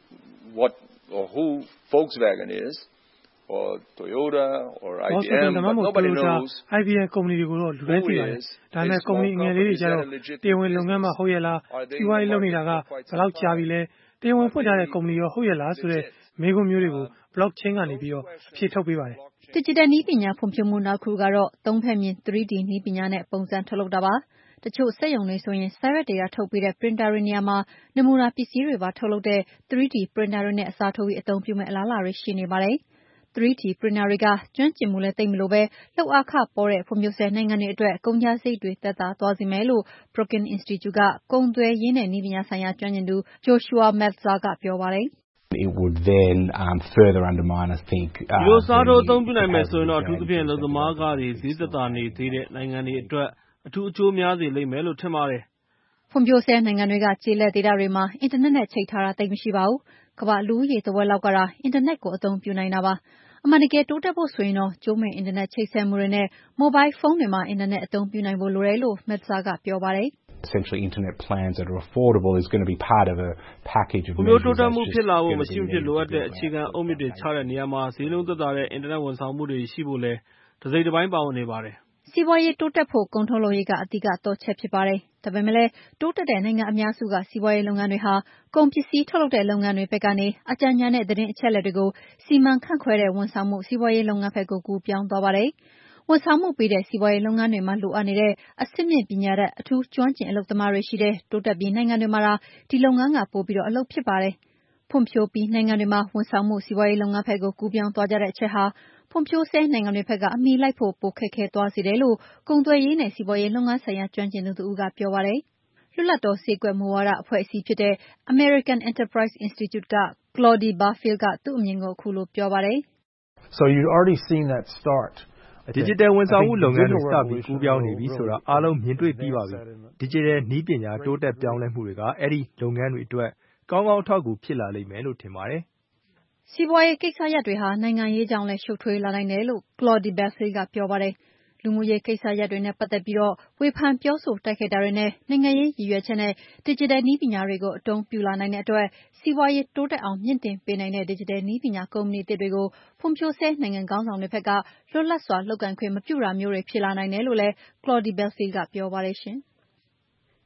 what or who Volkswagen is or Toyota or IBM but nobody knows IBM ကုမ္ပဏီတွေကိုတော့လူတိုင်းသိပါတယ်။ဒါပေမဲ့ကုမ္ပဏီငယ်လေးတွေကျတော့တရားဝင်လုပ်ငန်းမှဟုတ်ရဲ့လားစီးပွားရေးလုပ်နေတာကဘယ်လောက်ကြာပြီလဲတရားဝင်ဖွင့်ထားတဲ့ကုမ္ပဏီရောဟုတ်ရဲ့လားဆိုတဲ့မေးခွန်းမျိုးတွေကို Blockchain ကနေပြီးတော့အဖြေထုတ်ပေးပါတယ်။ Digital နည်းပညာဖွံ့ဖြိုးမှုနောက်တစ်ခုကတော့သုံးဖက်မြင် 3D နည်းပညာနဲ့ပုံစံထုတ်လုပ်တာပါ။တချို့စက်ရုံတွေဆိုရင်စာရွက်တွေကထုတ်ပေးတဲ့ printer တွေနေရာမှာနမူနာပစ္စည်းတွေပါထုတ်လုပ်တဲ့ 3D printer တွေနဲ့အစားထိုးပြီးအသုံးပြုမယ့်အလားအလာတွေရှိနေပါတယ်။ 3D printer တွေကကျွမ်းကျင်မှုလည်းသိပ်မလိုပဲလုပ်အားခပေါတဲ့ဖွံ့ဖြိုးဆဲနိုင်ငံတွေအတွက်ကုန်ကျစရိတ်တွေသက်သာသွားစေမယ်လို့ Brookings Institute ကကုန်သွယ်ရေးနဲ့နည်းပညာဆိုင်ရာကျွမ်းကျင်သူ Joshua Meltzer ကပြောပါတယ်။ It would then further undermine I think ဒီလိုစားထိုးအသုံးပြုနိုင်မယ်ဆိုရင်တော့အထူးသဖြင့်လုံသမားကားတွေဈေးသက်သာနေသေးတဲ့နိုင်ငံတွေအတွက်အထူးအကျိုးများစေလိမ့်မယ်လို့ထင်ပါတယ်။ဖွံ့ဖြိုးဆဲနိုင်ငံတွေကကျေးလက်ဒေသတွေမှာအင်တာနက်နဲ့ချိတ်ထားတာသိပ်မရှိပါဘူး။ကမ္ဘာလူဦးရေတဝက်လောက်ကတော့အင်တာနက်ကိုအသုံးပြုနိုင်တာပါ။အမှန်တကယ်တိုးတက်ဖို့ဆိုရင်တော့ကြိုးမဲ့အင်တာနက်ချိတ်ဆက်မှုတွေနဲ့မိုဘိုင်းဖုန်းတွေမှာအင်တာနက်အသုံးပြုနိုင်ဖို့လိုတယ်လို့ Meltzer ကပြောပါတယ်။ Essentially internet plans that are affordable is going to be part of a package of ဖွံ့ဖြိုးတိုးတက်မှုဖြစ်လာဖို့မရှိမဖြစ်လိုအပ်တဲ့အခြေခံအုတ်မြစ်တွေချတဲ့နေရာမှာဈေးနှုန်းသက်သာတဲ့အင်တာနက်ဝန်ဆောင်မှုတွေရှိဖို့လည်းတစိတ်တပိုင်းပါဝင်နေပါတယ်။စီးပွားရေးတိုးတက်ဖို့ကုန်ထုတ်လုပ်ရေးကအဓိကသော့ချက်ဖြစ်ပါတယ်။ဒါပေမဲ့လည်းတိုးတက်တဲ့နိုင်ငံအများစုကစီးပွားရေးလုပ်ငန်းတွေဟာကုန်ပစ္စည်းထုတ်လုပ်တဲ့လုပ်ငန်းတွေဘက်ကနေအကြံဉာဏ်နဲ့သတင်းအချက်အလက်တွေကိုစီမံခန့်ခွဲတဲ့ဝန်ဆောင်မှုစီးပွားရေးလုပ်ငန်းဘက်ကိုကူးပြောင်းသွားပါတယ်။ဝန်ဆောင်မှုပေးတဲ့စီးပွားရေးလုပ်ငန်းတွေမှာလိုအပ်နေတဲ့အဆင့်မြင့်ပညာတတ်အထူးကျွမ်းကျင်အလုပ်သမားတွေရှိတဲ့တိုးတက်ပြီးနိုင်ငံတွေမှာဒီလုပ်ငန်းကပိုပြီးအလုပ်ဖြစ်ပါတယ်။ဖွံ့ဖြိုးပြီးနိုင်ငံတွေမှာဝန်ဆောင်မှုစီးပွားရေးလုပ်ငန်းဘက်ကိုကူးပြောင်းသွားကြတဲ့အချက်ဟာဖွံ့ဖြိုးဆဲနိုင်ငံတွေဘက်ကအမီလိုက်ဖို့ပိုခက်ခဲသွားစေတယ်လို့ကုန်သွယ်ရေးနဲ့စီးပွားရေးလုပ်ငန်းဆိုင်ရာကျွမ်းကျင်သူတဦးကပြောပါတယ်။လွတ်လပ်သောဈေးကွက်မူဝါဒအဖွဲ့အစည်းဖြစ်တဲ့ American Enterprise Institute က Claudie Barfield ကသူ့အမြင်ကိုခုလိုပြောပါတယ်။ So you've already seen that start. Digital ဝန်ဆောင်မှုလုပ်ငန်းတွေစပြီးကူးပြောင်းနေပြီဆိုတာအားလုံးမြင်တွေ့ပြီးပါပြီ။ Digital နည်းပညာတိုးတက်ပြောင်းလဲမှုတွေကအဲ့ဒီလုပ်ငန်းတွေအတွက်ကောင်းကောင်းအထောက်အကူဖြစ်လာလိမ့်မယ်လို့ထင်ပါတယ်။စီးပွားရေးကိစ္စရပ်တွေဟာနိုင်ငံရေးကြောင့်လည်းရှုပ်ထွေးလာနိုင်တယ်လို့ Claudie Barfield ကပြောပါတယ်။လူမှုရေးကိစ္စရပ်တွေနဲ့ပတ်သက်ပြီးဝေဖန်ပြောဆိုတိုက်ခိုက်တာတွေနဲ့နိုင်ငံရေးရည်ရွယ်ချက်နဲ့ Digital နည်းပညာတွေကိုအသုံးပြုလာနိုင်တဲ့အတွက်စီးပွားရေးတိုးတက်အောင်မြှင့်တင်ပေးနိုင်တဲ့ Digital နည်းပညာကုမ္ပဏီသစ်တွေကိုဖွံ့ဖြိုးဆဲနိုင်ငံခေါင်းဆောင်တွေဘက်ကလွတ်လပ်စွာလုပ်ကိုင်ခွင့်မပြုတာမျိုးတွေဖြစ်လာနိုင်တယ်လို့လည်း Claudie Barfield ကပြောပါတယ်ရှင်။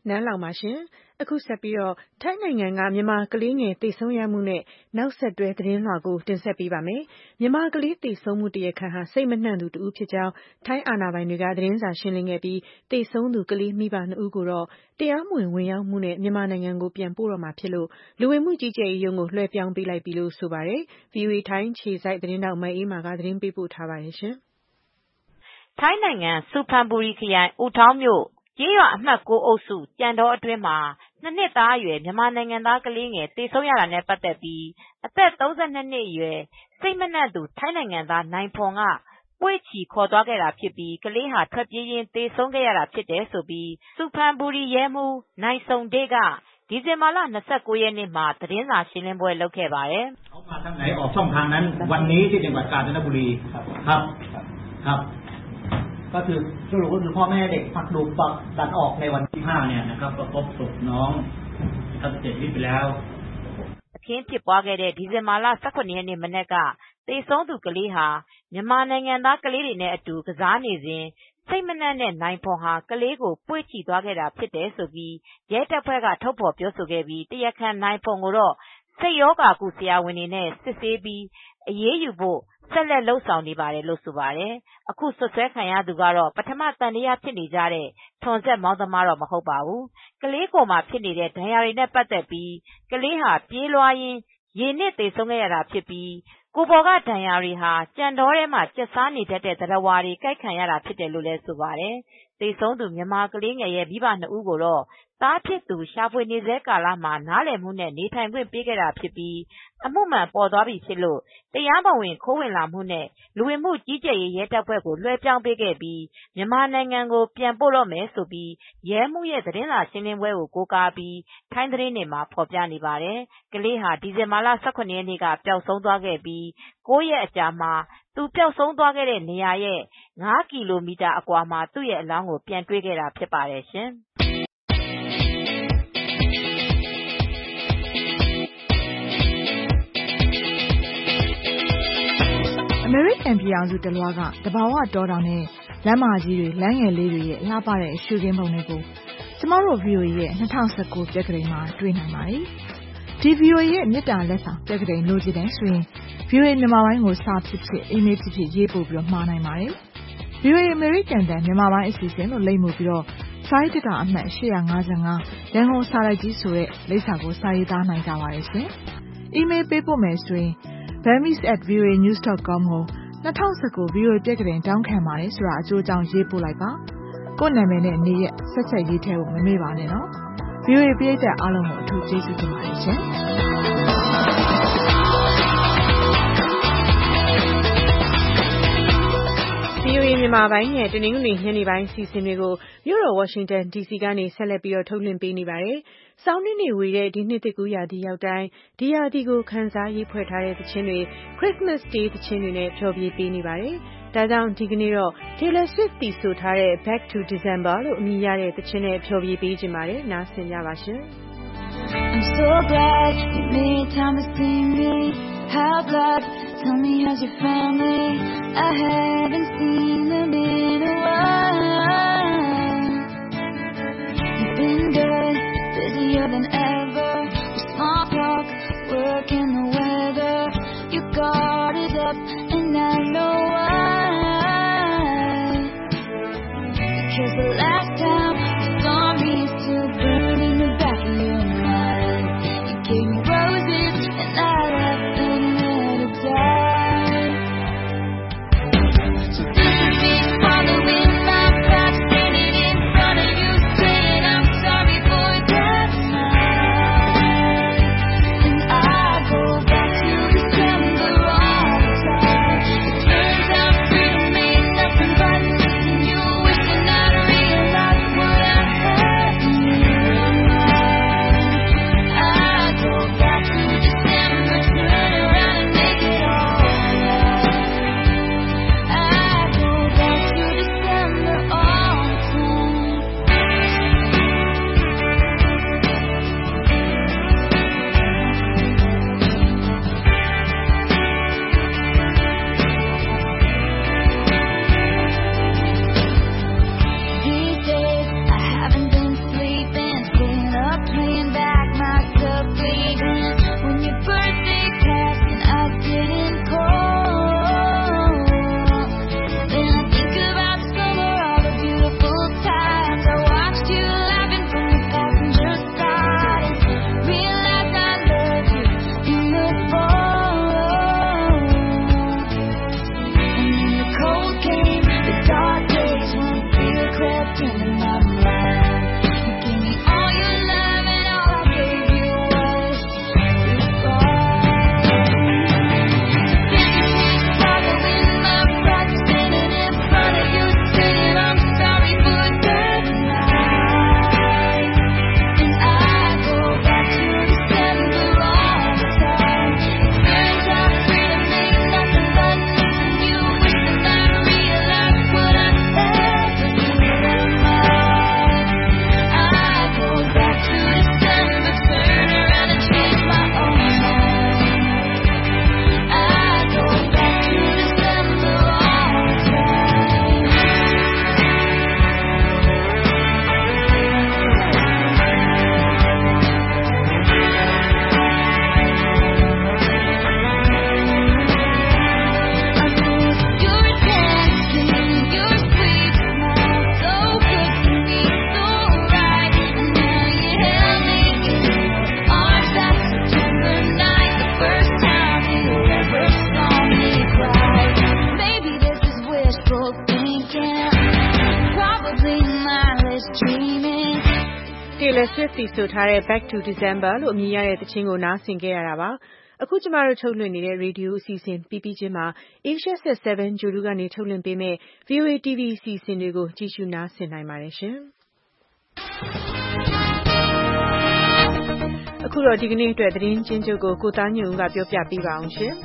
နန်းလောင်ပါရှင်။အခုဆက်ပြီးတော့ထိုင်းနိုင်ငံကမြန်မာကလေးငယ်သေဆုံးရမှုနဲ့နောက်ဆက်တွဲသတင်းလွှာကိုတင်ဆက်ပေးပါမယ်။မြန်မာကလေးသေဆုံးမှုတရားခံဟာစိတ်မနှံ့သူတဦးဖြစ်ကြောင်းထိုင်းအာဏာပိုင်တွေကသတင်းစာရှင်းလင်းခဲ့ပြီးသေဆုံးသူကလေးမိဘ2ဦးကိုတော့တရားမဝင်ဝင်ရောက်မှုနဲ့မြန်မာနိုင်ငံကိုပြန်ပို့တော့မှာဖြစ်လို့လူဝင်မှုကြီးကြပ်ရေးရုံးကိုလွှဲပြောင်းပေးလိုက်ပြီလို့ဆိုပါတယ်။ VOA ထိုင်းခြေစိုက်သတင်းတောက်မအေးမာကသတင်းပေးပို့ထားပါတယ်ရှင်။ထိုင်းနိုင်ငံစူဖန်ဘူရီခရိုင်အိုထောင်းမြို့ကျေးရွာအမှတ်9အုပ်စုကြံတော်အတွင်းမှာ2နှစ်သားအရွယ်မြန်မာနိုင်ငံသားကလေးငယ်သေဆုံးရတာနဲ့ပတ်သက်ပြီးအသက်32နှစ်အရွယ်စိတ်မနှံ့သူထိုင်းနိုင်ငံသားနိုင်ဖွန်ကပွေ့ချီခေါ်သွားခဲ့တာဖြစ်ပြီးကလေးဟာထွက်ပြေးရင်းသေဆုံးခဲ့ရတာဖြစ်တယ်ဆိုပြီးစူဖန်ဘူရီရဲမှူးနိုင်ဆုံဒေးကဒီဇင်ဘာလ29ရက်နေ့မှာသတင်းစာရှင်းလင်းပွဲလုပ်ခဲ့ပါတယ်။เขามาทางไหนออกช่องทางนั้นวันนี้ที่จังหวัดกาญจนบุรีครับก็คือสรุปก็คือพ่อแม่เด็กพักดูปักดันออกในวันที่5เนี่ยนะครับประกบศพน้องนะครับเสียชีวิตไปแล้วအခင်းဖြစ်ပွားခဲ့တဲ့ဒီဇင်ဘာလ18ရက်နေ့မနက်ကသေဆုံးသူကလေးဟာမြန်မာနိုင်ငံသားကလေးတွေနဲ့အတူကစားနေစဉ်စိတ်မနှံ့တဲ့နိုင်ဖွန်ဟာကလေးကိုပွေ့ချီသွားခဲ့တာဖြစ်တယ်ဆိုပြီးရဲတပ်ဖွဲ့ကထုတ်ဖော်ပြောဆိုခဲ့ပြီးတရားခံနိုင်ဖွန်ကိုတော့စိတ်ရောဂါကုဆရာဝန်တွေနဲ့စစ်ဆေးပြီးအရေးယူဖို့ဆက်လက်လှုပ်ဆောင်နေပါတယ်လို့ဆိုပါတယ်။အခုဆွဆွဲခံရသူကတော့ပထမတန်တရားဖြစ်နေကြတဲ့ထွန်ဆက်မောင်းသမားတော့မဟုတ်ပါဘူး။ကလေးကိုမှဖြစ်နေတဲ့ဒဏ်ရာတွေနဲ့ပတ်သက်ပြီးကလေးဟာပြေးလွှားရင်းရေနစ်သေဆုံးခဲ့ရတာဖြစ်ပြီးကိုပေါ်ကဒဏ်ရာတွေဟာကြံတော်ထဲမှာကျက်စားနေတတ်တဲ့သတ္တဝါတွေကိုက်ခံရတာဖြစ်တယ်လို့လည်းဆိုပါတယ်။သေဆုံးသူမြန်မာကလေးငယ်ရဲ့မိဘ2ဦးကိုတော့သားဖြစ်သူရှာဖွေနေစေကာလမှာနားလည်မှုနဲ့နေထိုင်ခွင့်ပေးခဲ့တာဖြစ်ပြီးအမှုမှန်ပေါ်သွားပြီဖြစ်လို့တရားမဝင်ခိုးဝင်လာမှုနဲ့လူဝင်မှုကြီးကြပ်ရေးရဲတပ်ဖွဲ့ကိုလွှဲပြောင်းပေးခဲ့ပြီးမြန်မာနိုင်ငံကိုပြန်ပို့တော့မယ်ဆိုပြီးရဲမှုရဲ့သတင်းစာရှင်းလင်းပွဲကိုကိုးကားပြီးထိုင်းသတင်းတွေမှာဖော်ပြနေပါတယ်။ကလေးဟာဒီဇင်ဘာလ18ရက်နေ့ကပျောက်ဆုံးသွားခဲ့ပြီး9ရက်အကြာမှာသူပျောက်ဆုံးသွားခဲ့တဲ့နေရာရဲ့5ကီလိုမီတာအကွာမှာသူ့ရဲ့အလောင်းကိုပြန်တွေ့ခဲ့တာဖြစ်ပါတယ်ရှင်။အမေရိကန်ပြည်အောင်စုတလွှားကတဘာဝတောတောင်နဲ့လမ်းမကြီးတွေလမ်းငယ်လေးတွေရဲ့လှပတဲ့ရှုခင်းပုံတွေကိုကျမတို့ VOA ရဲ့2019ပြက်ကလေးမှာတွေ့နိုင်ပါတယ်။ဒီ VOA ရဲ့မြစ်တာလက်ဆောင်ပြက်ကလေးလိုချင်တယ်ဆိုရင် VOA မြန်မာပိုင်းကိုစာဖြစ်ဖြစ်အီးမေးလ်ဖြစ်ဖြစ်ရေးပို့ပြီးမှားနိုင်ပါတယ်။ VOA အမေရိကန်တန်မြန်မာပိုင်းအစီအစဉ်လို့လိမ့်မှုပြီးတော့စာရေးတက်တာအမှတ်855ရန်ကုန်စာရိုက်ကြီးဆိုတဲ့လိပ်စာကိုစာရေးသားနိုင်ကြပါတယ်ရှင်။အီးမေးလ်ပေးပို့မယ်ဆိုရင်burmese@voanews.com ကို2019 VOA ပြက်ကလေးတောင်းခံပါတယ်ဆိုတာအကျိုးအကြောင်းရေးပို့လိုက်ပါ။ကိုယ့်နာမည်နဲ့နေရက်ဆက်ချက်ရေးထည့်ဖို့မမေ့ပါနဲ့နော်။ VOA ပရိသတ်အားလုံးကိုအထူးကျေးဇူးတင်ပါတယ်ရှင်။ VOA မြန်မာပိုင်းရဲ့တနင်္ဂနွေညနေပိုင်းစီစဉ်တွေကိုမြို့တော် Washington DC ကနေဆက်လက်ပြီးထုတ်လွှင့်ပေးနေပါတယ်။ဆောင်းနှင်းတွေဝေတဲ့ဒီနှစ်သစ်ကူးရာသီရောက်တိုင်းဒီရာသီကိုခံစားရေးဖွဲ့ထားတဲ့သချင်းတွေ Christmas Day သချင်းတွေနဲ့ဖျော်ဖြေပေးနေပါတယ်။ဒါကြောင့်ဒီကနေ့တော့ Taylor Swift တီးဆိုထားတဲ့ Back to December လို့အမည်ရတဲ့သချင်းနဲ့ဖျော်ဖြေပေးကြပါတယ်။နားဆင်ကြပါရှင်။ I'm so glad you made time to see me. How blood, tell me how's your family? I haven't seen them in a while. You've been dead, busier than ever. With small talk, work and the weather. Your guard is up and I know why. Because the last time you saw me is still burning in the back of your mind. You gave me roses and I left them there to die. So this is me following my path, standing in front of you, saying I'm sorry for that night. And I go back to December all the time. It turns Taylor Swift ဆိုထားတဲ့ Back to December လို့အမည်ရတဲ့သချင်းကိုနားဆင်ခဲ့ရတာပါအခုကျမတို့ထုတ်လွှင့်နေတဲ့ရေဒီယိုအစီအစဉ်ပြီးပြီးချင်းမှာ Asia Set 7 ဂျိုလူကနေထုတ်လွှင့်ပေးမဲ့ VOA TV အစီအစဉ်တွေကိုကြည့်ရှုနားဆင်နိုင်ပါတယ်ရှင်အခုတော့ဒီကနေ့အတွက်သတင်းချင်းချုပ်ကိုကိုသားညွန့်ဦးကပြောပြပေးပါအောင်ရှင်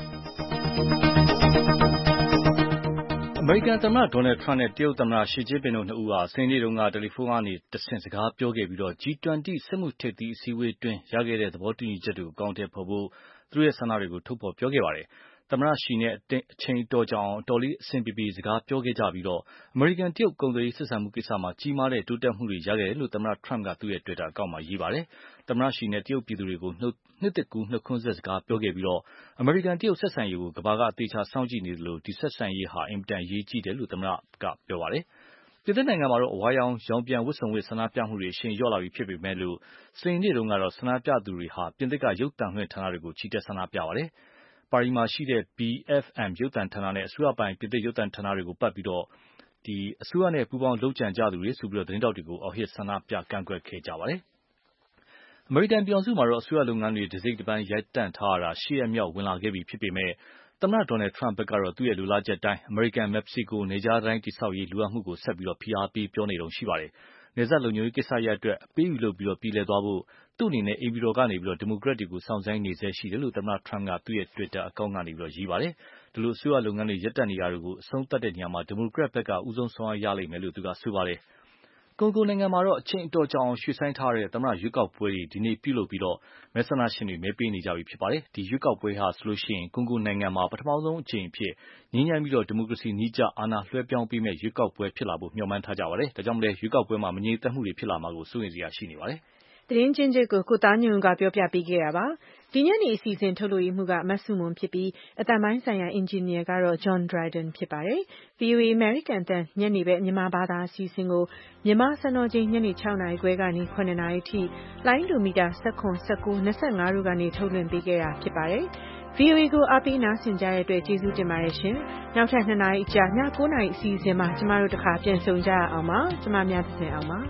အမေရိကန်သမ္မတဒေါ်နယ်ထရန့်နဲ့တရုတ်သမ္မတရှီကျင်းပင်တို့နှစ်ဦးဟာစနေနေ့တုန်းကတယ်လီဖုန်းကနေတဆင့်စကားပြောခဲ့ပြီး G20 စက်မှုထိပ်သီးအစည်းအဝေးအတွင်းရခဲ့တဲ့သဘောတူညီချက်တွေကိုအကောင်အထည်ဖော်ဖို့သူတို့ရဲ့ဆန္ဒတွေကိုထုတ်ဖော်ပြောခဲ့ပါတယ်။သမ္မတရှီနဲ့အချိန်အတော်ကြာအောင်အတော်လေးအဆင်ပြေပြေစကားပြောခဲ့ကြပြီးအမေရိကန်တရုတ်ကုန်သွယ်ရေးဆက်ဆံမှုကိစ္စမှာကြီးမားတဲ့တိုးတက်မှုတွေရခဲ့တယ်လို့သမ္မတထရန့်ကသူ့ရဲ့ Twitter အကောင့်မှာရေးပါတယ်။သမ္မတရှီနဲ့တရုတ်ပြည်သူတွေကိုနှစ်သစ်ကူးနှုတ်ခွန်းဆက်စကားပြောခဲ့ပြီးအမေရိကန်တရုတ်ဆက်ဆံရေးကိုကမ္ဘာကအသေးချာစောင့်ကြည့်နေသလိုဒီဆက်ဆံရေးဟာအင်မတန်အရေးကြီးတယ်လို့သမ္မတကပြောပါတယ်။ပြင်သစ်နိုင်ငံမှာအဝါရောင်ရောင်ပြန်ဝတ်စုံဝတ်ဆန္ဒပြမှုတွေအရှိန်လျော့လာပြီဖြစ်ပေမဲ့စနေနေ့တုန်းကတော့ဆန္ဒပြသူတွေဟာပြင်သစ်ကရုပ်သံလွှင့်ဌာနတွေကိုချီတက်ဆန္ဒပြပါတယ်။ပါရီမှာရှိတဲ့ BFM ရုပ်သံဌာနနဲ့အစိုးရပိုင်ပြင်သစ်ရုပ်သံဌာနတွေကိုပတ်ပြီးအစိုးရနဲ့ပူးပေါင်းလုပ်ကြံကြသူတွေဆိုပြီးသတင်းတောက်တွေကိုအော်ဟစ်ဆန္ဒပြကန့်ကွက်ခဲ့ကြပါတယ်။အမေရိကန်ပြည်ထောင်စုမှာအစိုးရလုပ်ငန်းတွေတစိတ်တပိုင်းရပ်တန့်ထားရတာ8 ရက်မြောက်ဝင်လာခဲ့ပြီဖြစ်ပေမဲ့သမ္မတဒေါ်နယ်ထရန့်ဘက်ကတော့သူ့ရဲ့လိုလားချက်တိုင်းအမေရိကန်မက္ကဆီကိုနေကြားတိုင်းတည်ဆောက်ရေးလိုအပ်မှုကိုဆက်ပြီးဖိအားပေးပြောနေတုန်းရှိပါတယ်။နယ်စပ်လုံခြုံရေးကိစ္စရပ်အတွက်အပေးအယူလုပ်ပြီးပြည်လည်သွားဖို့သူ့အနေနဲ့အိမ်ဖြူတော်ကနေဒီမိုကရက်တွေကိုစောင့်ဆိုင်းနေဆဲရှိတယ်လို့သမ္မတထရန့်ကသူ့ရဲ့ Twitter အကောင့်ကနေရေးပါတယ်။ဒီလိုအစိုးရလုပ်ငန်းတွေရပ်တန့်နေတာတွေကိုအဆုံးသတ်တဲ့နေရာမှာဒီမိုကရက်ဘက်ကဦးဆုံးဆောင်ရွက်ရလိမ့်မယ်လို့သူကဆိုပါတယ်။ကွန်ဂိုနိုင်ငံမှာအချိန်အတော်ကြာအောင်ရွှေ့ဆိုင်းထားတဲ့သမ္မတရွေးကောက်ပွဲတွေဒီနေ့ပြုလုပ်ပြီးမဲဆန္ဒရှင်တွေမဲပေးနေကြပြီဖြစ်ပါတယ်။ဒီရွေးကောက်ပွဲဟာဆိုရင်ကွန်ဂိုနိုင်ငံမှာပထမဆုံးအကြိမ်အဖြစ်ငြိမ်းချမ်းပြီးဒီမိုကရေစီနည်းကျအာဏာလွှဲပြောင်းပေးမဲ့ရွေးကောက်ပွဲဖြစ်လာဖို့မျှော်မှန်းထားကြပါတယ်။ဒါကြောင့်ရွေးကောက်ပွဲမှာမငြိမ်သက်မှုတွေဖြစ်လာမှာကိုစိုးရိမ်စရာရှိနေပါတယ်။သတင်းချင်းချုပ်ကိုကိုသားညွန့်ကပြောပြပေးခဲ့တာပါ။ဒီညနေအစီအစဉ်ထုတ်လို့ရမှုကမဆုမွန်ဖြစ်ပြီးအတန်ပိုင်းဆိုင်ရာအင်ဂျင်နီယာကတော့ John Dryden ဖြစ်ပါတယ်။ VOA American အသံညနေပဲမြန်မာဘာသာအစီအစဉ်ကိုမြန်မာစံတော်ချိန်ညနေ6နာရီခွဲကနေ9နာရီထိလိုင်းဒူမီတာ16 19 25တို့ကနေထုတ်လွှင့်ပေးခဲ့တာဖြစ်ပါတယ်။ VOA ကိုအားပေးနားဆင်ကြတဲ့အတွက်ကျေးဇူးတင်ပါတယ်ရှင်။နောက်ထပ်2နာရီအကြာည9နာရီအစီအစဉ်မှာကျမတို့တခါပြန်ဆုံကြရအောင်ပါ။ကျမများသင်အောင်ပါ။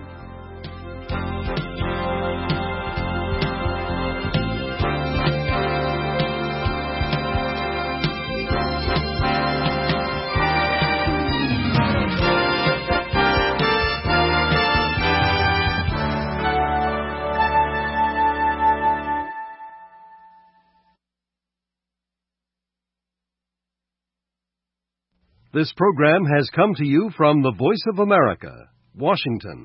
This program has come to you from the Voice of America, Washington.